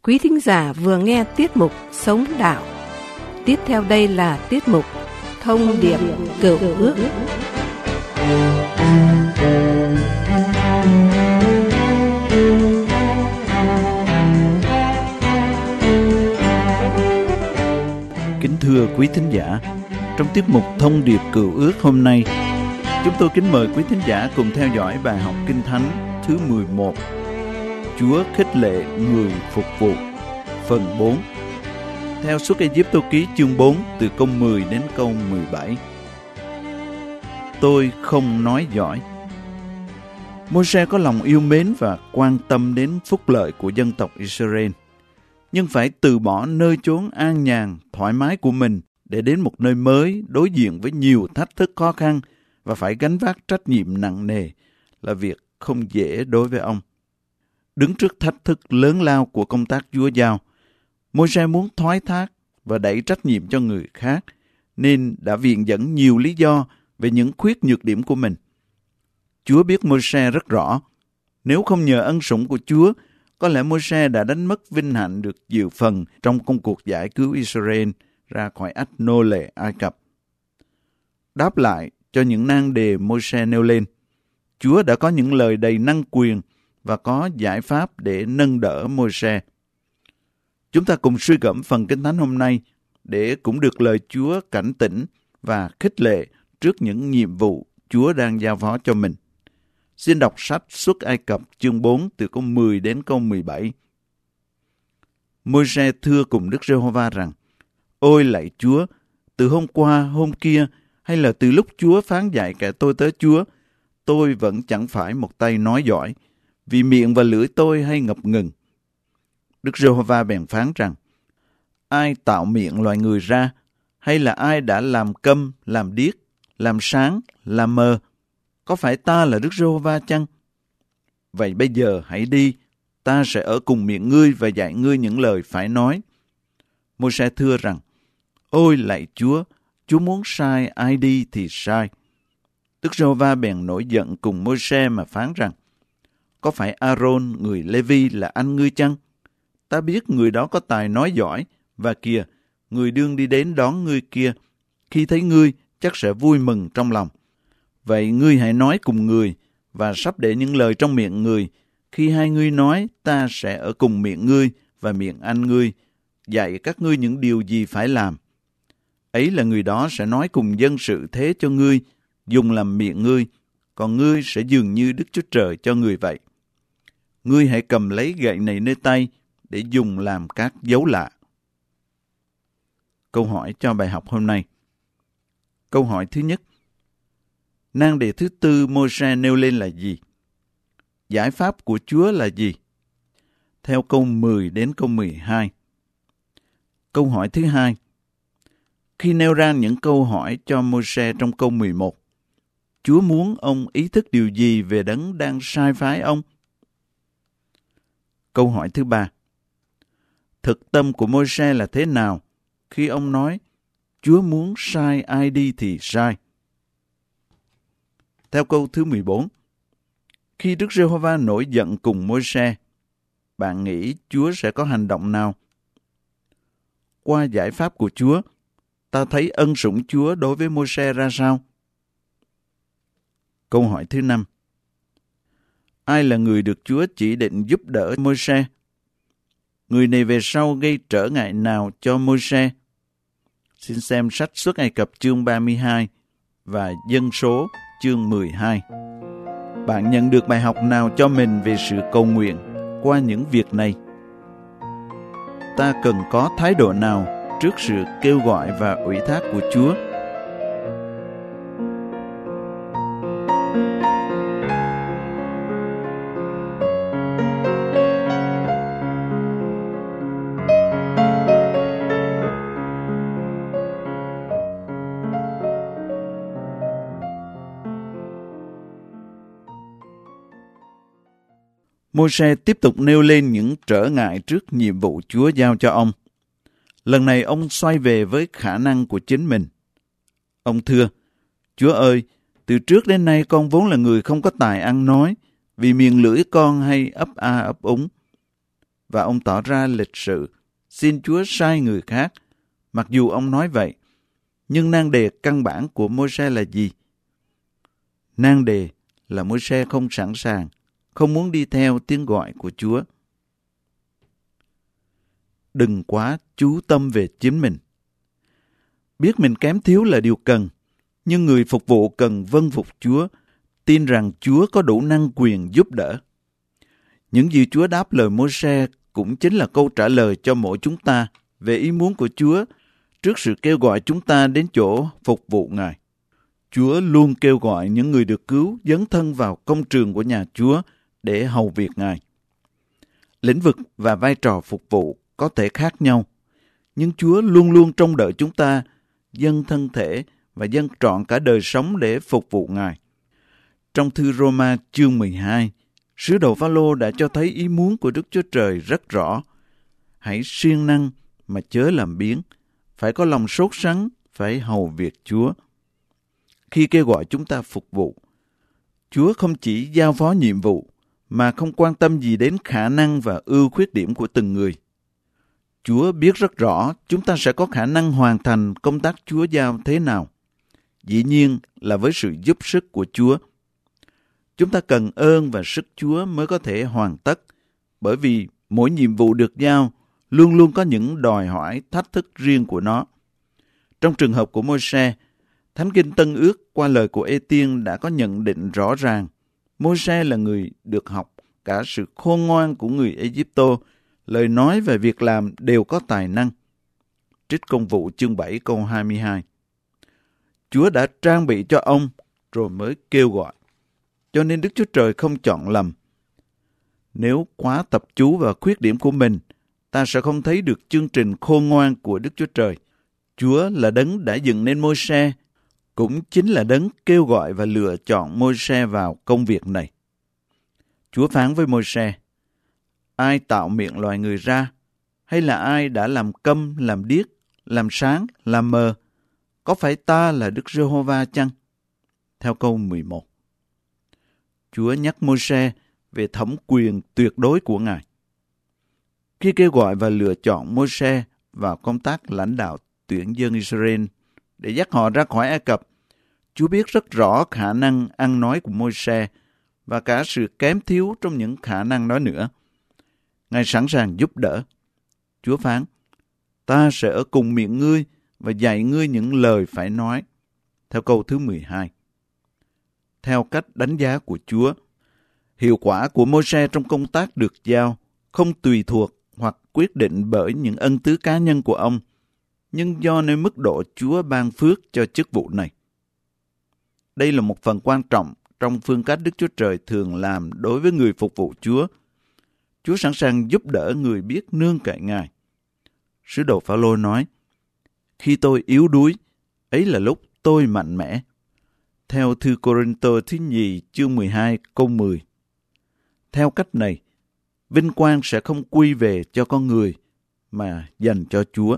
Quý thính giả vừa nghe tiết mục Sống Đạo. Tiếp theo đây là tiết mục Thông điệp Cựu Ước. Kính thưa quý thính giả, trong tiết mục Thông điệp Cựu Ước hôm nay, chúng tôi kính mời quý thính giả cùng theo dõi bài học Kinh Thánh thứ 11, Chúa khích lệ người phục vụ, phần 4, theo Xuất Ai-cập ký chương 4 từ câu 10 đến câu 17. Tôi không nói giỏi. Môi-se có lòng yêu mến và quan tâm đến phúc lợi của dân tộc Israel, nhưng phải từ bỏ nơi chốn an nhàn, thoải mái của mình để đến một nơi mới đối diện với nhiều thách thức khó khăn và phải gánh vác trách nhiệm nặng nề là việc không dễ đối với ông. Đứng trước thách thức lớn lao của công tác Chúa giao, Môi-se muốn thoái thác và đẩy trách nhiệm cho người khác, nên đã viện dẫn nhiều lý do về những khuyết nhược điểm của mình. Chúa biết Môi-se rất rõ, nếu không nhờ ân sủng của Chúa, có lẽ Môi-se đã đánh mất vinh hạnh được dự phần trong công cuộc giải cứu Israel ra khỏi ách nô lệ Ai Cập. Đáp lại cho những nan đề Môi-se nêu lên, Chúa đã có những lời đầy năng quyền và có giải pháp để nâng đỡ Môi-se. Chúng ta cùng suy gẫm phần Kinh Thánh hôm nay để cũng được lời Chúa cảnh tỉnh và khích lệ trước những nhiệm vụ Chúa đang giao phó cho mình. Xin đọc sách Xuất Ai Cập chương 4 từ câu 10 đến câu 17. Môi-se thưa cùng Đức Giê-hô-va rằng, Ôi lạy Chúa, từ hôm qua, hôm kia, hay là từ lúc Chúa phán dạy kẻ tôi tới Chúa, tôi vẫn chẳng phải một tay nói giỏi, vì miệng và lưỡi tôi hay ngập ngừng. Đức Giê-hô-va bèn phán rằng, ai tạo miệng loài người ra, hay là ai đã làm câm, làm điếc, làm sáng, làm mờ? Có phải ta là Đức Giê-hô-va chăng? Vậy bây giờ hãy đi, ta sẽ ở cùng miệng ngươi và dạy ngươi những lời phải nói. Môi-se thưa rằng, Ôi lạy Chúa, Chúa muốn sai ai đi thì sai. Đức Giê-hô-va bèn nổi giận cùng Môi-se mà phán rằng, có phải A-rôn người Lê-vi là anh ngươi chăng? Ta biết người đó có tài nói giỏi, và kìa, người đương đi đến đón ngươi kia. Khi thấy ngươi, chắc sẽ vui mừng trong lòng. Vậy ngươi hãy nói cùng người, và sắp để những lời trong miệng người. Khi hai ngươi nói, ta sẽ ở cùng miệng ngươi và miệng anh ngươi, dạy các ngươi những điều gì phải làm. Ấy là người đó sẽ nói cùng dân sự thế cho ngươi, dùng làm miệng ngươi, còn ngươi sẽ dường như Đức Chúa Trời cho người vậy. Ngươi hãy cầm lấy gậy này nơi tay, để dùng làm các dấu lạ. Câu hỏi cho bài học hôm nay. Câu hỏi thứ nhất. Nan đề thứ tư Môi-se nêu lên là gì? Giải pháp của Chúa là gì? Theo câu 10 đến câu 12. Câu hỏi thứ hai. Khi nêu ra những câu hỏi cho Môi-se trong câu 11, Chúa muốn ông ý thức điều gì về đấng đang sai phái ông? Câu hỏi thứ ba. Thực tâm của Môi-se là thế nào khi ông nói Chúa muốn sai ai đi thì sai? Theo câu thứ 14. Khi Đức Giê-hô-va nổi giận cùng Môi-se, bạn nghĩ Chúa sẽ có hành động nào? Qua giải pháp của Chúa, ta thấy ân sủng Chúa đối với Môi-se ra sao? Câu hỏi thứ 5. Ai là người được Chúa chỉ định giúp đỡ Môi-se? Người này về sau gây trở ngại nào cho Môi-se? Xin xem sách Xuất Ai Cập chương 32 và Dân số chương 12. Bạn nhận được bài học nào cho mình về sự cầu nguyện qua những việc này? Ta cần có thái độ nào trước sự kêu gọi và ủy thác của Chúa? Môi-se tiếp tục nêu lên những trở ngại trước nhiệm vụ Chúa giao cho ông. Lần này ông xoay về với khả năng của chính mình. Ông thưa, Chúa ơi, từ trước đến nay con vốn là người không có tài ăn nói, vì miệng lưỡi con hay ấp a ấp úng. và ông tỏ ra lịch sự, xin Chúa sai người khác. Mặc dù ông nói vậy, nhưng nan đề căn bản của Môi-se là gì? Nan đề là Môi-se không sẵn sàng, không muốn đi theo tiếng gọi của Chúa. Đừng quá chú tâm về chính mình. Biết mình kém thiếu là điều cần, nhưng người phục vụ cần vâng phục Chúa, tin rằng Chúa có đủ năng quyền giúp đỡ. Những gì Chúa đáp lời Môi-se cũng chính là câu trả lời cho mỗi chúng ta về ý muốn của Chúa trước sự kêu gọi chúng ta đến chỗ phục vụ Ngài. Chúa luôn kêu gọi những người được cứu dấn thân vào công trường của nhà Chúa để hầu việc Ngài. Lĩnh vực và vai trò phục vụ có thể khác nhau, nhưng Chúa luôn luôn trông đợi chúng ta dâng thân thể và dâng trọn cả đời sống để phục vụ Ngài. Trong thư Roma chương 12, sứ đồ Phao-lô đã cho thấy ý muốn của Đức Chúa Trời rất rõ. Hãy siêng năng mà chớ làm biếng, phải có lòng sốt sắng, phải hầu việc Chúa. Khi kêu gọi chúng ta phục vụ, Chúa không chỉ giao phó nhiệm vụ, mà không quan tâm gì đến khả năng và ưu khuyết điểm của từng người. Chúa biết rất rõ chúng ta sẽ có khả năng hoàn thành công tác Chúa giao thế nào. Dĩ nhiên là với sự giúp sức của Chúa. Chúng ta cần ơn và sức Chúa mới có thể hoàn tất, bởi vì mỗi nhiệm vụ được giao luôn luôn có những đòi hỏi, thách thức riêng của nó. Trong trường hợp của Môi-se, Thánh Kinh Tân Ước qua lời của Ê-tiên đã có nhận định rõ ràng. Môi-se là người được học cả sự khôn ngoan của người Ê-díp-tô, lời nói và việc làm đều có tài năng. Trích Công vụ chương 7 câu 22. Chúa đã trang bị cho ông rồi mới kêu gọi. Cho nên Đức Chúa Trời không chọn lầm. Nếu quá tập chú vào khuyết điểm của mình, ta sẽ không thấy được chương trình khôn ngoan của Đức Chúa Trời. Chúa là đấng đã dựng nên Môi-se, cũng chính là đấng kêu gọi và lựa chọn Môi-se vào công việc này. Chúa phán với Môi-se, ai tạo miệng loài người ra, hay là ai đã làm câm, làm điếc, làm sáng, làm mờ? Có phải ta là Đức Giê-hô-va chăng? Theo câu 11. Chúa nhắc Môi-se về thẩm quyền tuyệt đối của Ngài. Khi kêu gọi và lựa chọn Môi-se vào công tác lãnh đạo tuyển dân Israel để dắt họ ra khỏi Ai Cập, Chúa biết rất rõ khả năng ăn nói của Môi-se và cả sự kém thiếu trong những khả năng đó nữa. Ngài sẵn sàng giúp đỡ. Chúa phán, ta sẽ ở cùng miệng ngươi và dạy ngươi những lời phải nói. Theo câu thứ 12. Theo cách đánh giá của Chúa, hiệu quả của Môi-se trong công tác được giao không tùy thuộc hoặc quyết định bởi những ân tứ cá nhân của ông, nhưng do nơi mức độ Chúa ban phước cho chức vụ này. Đây là một phần quan trọng trong phương cách Đức Chúa Trời thường làm đối với người phục vụ Chúa. Chúa sẵn sàng giúp đỡ người biết nương cậy Ngài. Sứ đồ Phao-lô nói, khi tôi yếu đuối, ấy là lúc tôi mạnh mẽ. Theo thư Cô-rinh-tô thứ nhì chương 12 câu 10. Theo cách này, vinh quang sẽ không quy về cho con người, mà dành cho Chúa.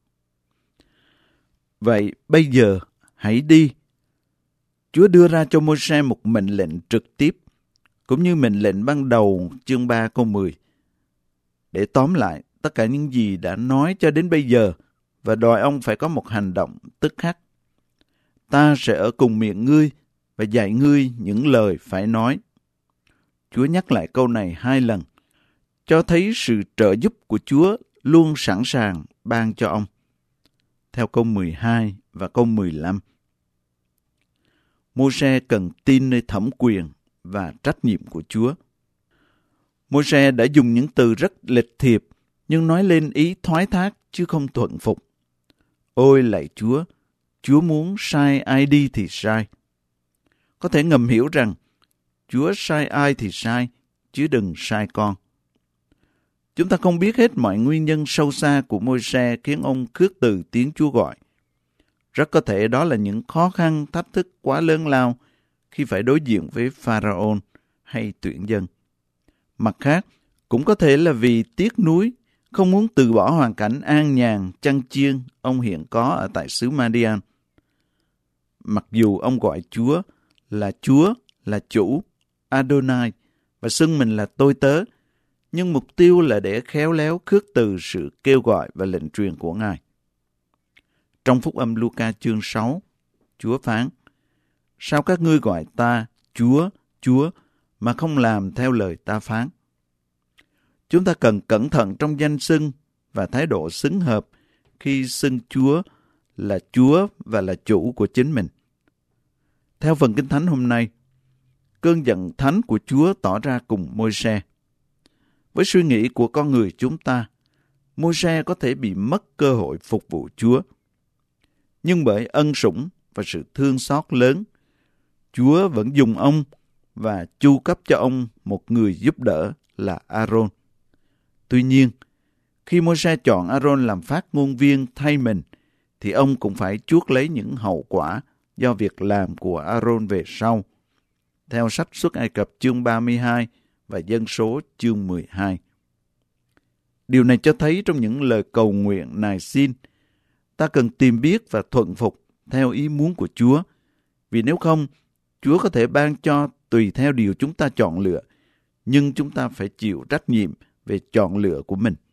Vậy bây giờ, hãy đi. Chúa đưa ra cho Môi-se một mệnh lệnh trực tiếp, cũng như mệnh lệnh ban đầu chương 3 câu 10. Để tóm lại tất cả những gì đã nói cho đến bây giờ và đòi ông phải có một hành động tức khắc. Ta sẽ ở cùng miệng ngươi và dạy ngươi những lời phải nói. Chúa nhắc lại câu này 2 lần, cho thấy sự trợ giúp của Chúa luôn sẵn sàng ban cho ông. Theo câu 12 và câu 15. Môi-se cần tin nơi thẩm quyền và trách nhiệm của Chúa. Môi-se đã dùng những từ rất lịch thiệp, nhưng nói lên ý thoái thác chứ không thuận phục. Ôi lạy Chúa, Chúa muốn sai ai đi thì sai. Có thể ngầm hiểu rằng Chúa sai ai thì sai, chứ đừng sai con. Chúng ta không biết hết mọi nguyên nhân sâu xa của Môi-se khiến ông khước từ tiếng Chúa gọi. Rất có thể đó là những khó khăn, thách thức quá lớn lao khi phải đối diện với Pharaon hay tuyển dân. Mặt khác, cũng có thể là vì tiếc nuối, không muốn từ bỏ hoàn cảnh an nhàn, chăn chiên ông hiện có ở tại xứ Madian. Mặc dù ông gọi Chúa, là Chủ, Adonai, và xưng mình là tôi tớ, nhưng mục tiêu là để khéo léo khước từ sự kêu gọi và lệnh truyền của Ngài. Trong Phúc âm Luca chương 6, Chúa phán: sao các ngươi gọi ta Chúa, Chúa, mà không làm theo lời ta phán? Chúng ta cần cẩn thận trong danh xưng và thái độ xứng hợp khi xưng Chúa và là chủ của chính mình. Theo phần Kinh Thánh hôm nay, cơn giận thánh của Chúa tỏ ra cùng Môi-se. Với suy nghĩ của con người chúng ta, Môi-se có thể bị mất cơ hội phục vụ Chúa. Nhưng bởi ân sủng và sự thương xót lớn, Chúa vẫn dùng ông và chu cấp cho ông một người giúp đỡ là A-rôn. Tuy nhiên, khi Môi-se chọn A-rôn làm phát ngôn viên thay mình, thì ông cũng phải chuốc lấy những hậu quả do việc làm của A-rôn về sau. Theo sách Xuất Ai Cập chương 32 và Dân số chương 12. Điều này cho thấy trong những lời cầu nguyện nài xin, ta cần tìm biết và thuận phục theo ý muốn của Chúa. Vì nếu không, Chúa có thể ban cho tùy theo điều chúng ta chọn lựa, nhưng chúng ta phải chịu trách nhiệm về chọn lựa của mình.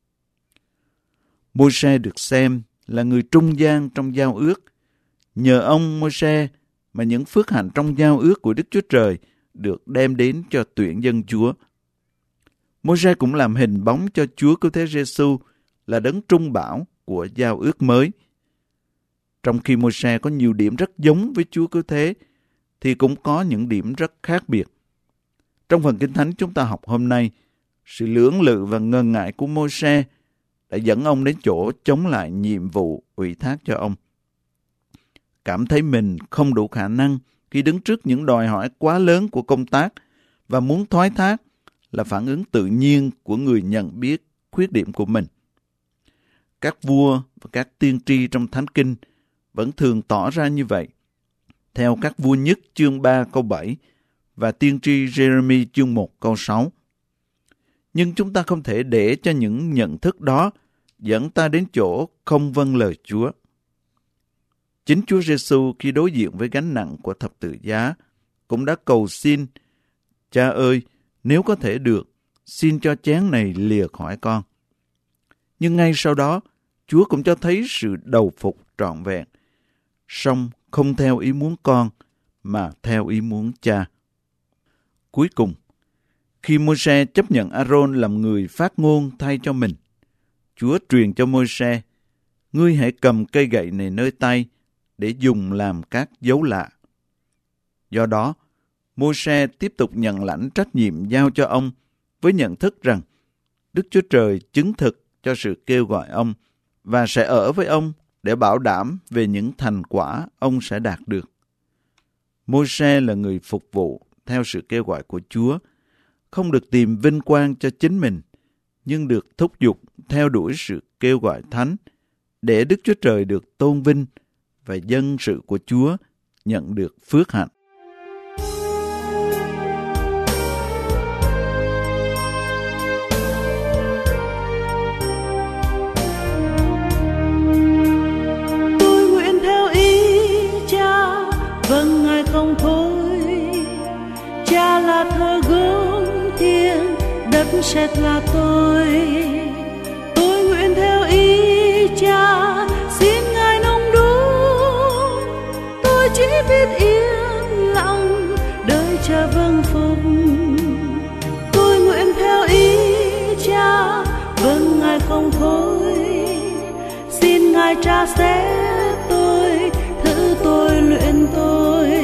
Môi-se được xem là người trung gian trong giao ước. Nhờ ông Môi-se mà những phước hạnh trong giao ước của Đức Chúa Trời được đem đến cho tuyển dân Chúa. Môi-se cũng làm hình bóng cho Chúa Cứu Thế Giê-xu là đấng trung bảo của giao ước mới. Trong khi Môi-se có nhiều điểm rất giống với Chúa Cứu Thế, thì cũng có những điểm rất khác biệt. Trong phần Kinh Thánh chúng ta học hôm nay, sự lưỡng lự và ngần ngại của Môi-se đã dẫn ông đến chỗ chống lại nhiệm vụ ủy thác cho ông. Cảm thấy mình không đủ khả năng khi đứng trước những đòi hỏi quá lớn của công tác và muốn thoái thác là phản ứng tự nhiên của người nhận biết khuyết điểm của mình. Các vua và các tiên tri trong Thánh Kinh vẫn thường tỏ ra như vậy. Theo các vua nhất chương 3 câu 7 và tiên tri Jeremy chương 1 câu 6. Nhưng chúng ta không thể để cho những nhận thức đó dẫn ta đến chỗ không vâng lời Chúa. Chính Chúa Giê-xu khi đối diện với gánh nặng của thập tự giá cũng đã cầu xin: Cha ơi, nếu có thể được, xin cho chén này lìa khỏi con. Nhưng ngay sau đó, Chúa cũng cho thấy sự đầu phục trọn vẹn, song không theo ý muốn con, mà theo ý muốn Cha. Cuối cùng, khi Môi-se chấp nhận A-rôn làm người phát ngôn thay cho mình, Chúa truyền cho Môi-se: ngươi hãy cầm cây gậy này nơi tay để dùng làm các dấu lạ. Do đó, Môi-se tiếp tục nhận lãnh trách nhiệm giao cho ông với nhận thức rằng Đức Chúa Trời chứng thực cho sự kêu gọi ông và sẽ ở với ông để bảo đảm về những thành quả ông sẽ đạt được. Môi-se là người phục vụ theo sự kêu gọi của Chúa, không được tìm vinh quang cho chính mình, nhưng được thúc giục theo đuổi sự kêu gọi thánh để Đức Chúa Trời được tôn vinh và dân sự của Chúa nhận được phước hạnh. Tôi nguyện theo ý Cha, vâng Ngài không thôi. Cha là thờ gốm thiêng, đất sét là tôi. Tôi nguyện theo ý Cha, xin Ngài nông đúc. Tôi chỉ biết yên lặng đợi Cha vâng phục. Tôi nguyện theo ý Cha, vâng Ngài không thôi. Xin Ngài tra xét tôi, thử tôi, luyện tôi.